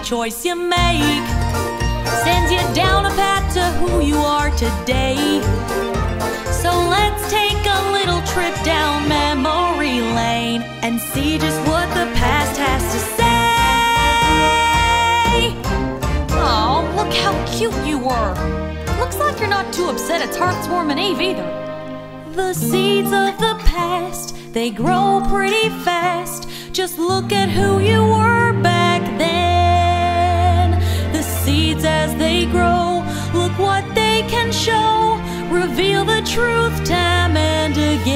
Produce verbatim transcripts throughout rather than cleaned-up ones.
choice you make sends you down a path to who you are today. So let's take a little trip down memory lane and see just what the past has to say. Oh, look how cute you were. Looks like you're not too upset it's Hearthswarming Eve either. The seeds of the past, they grow pretty fast. Just look at who you were back then. The seeds as they grow, look what they can show. Reveal the truth time and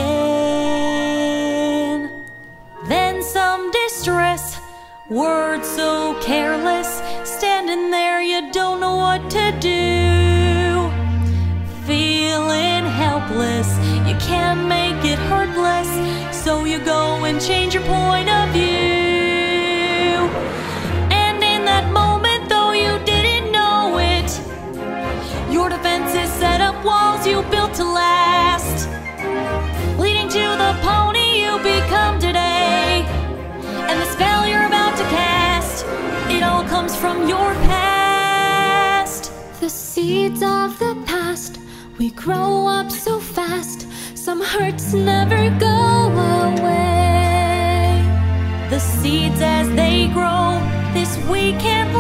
again. Then some distress, words so careless, standing there you don't know what to do. Feeling helpless, you can't make it hurt less, so you go and change your point of view. And in that moment, though you didn't know it, your defenses set up walls you built to last, leading to the pony you become today. And the spell you're about to cast, it all comes from your past. The seeds of the past, we grow up so fast. Some hurts never go away. The seeds as they grow, this we can't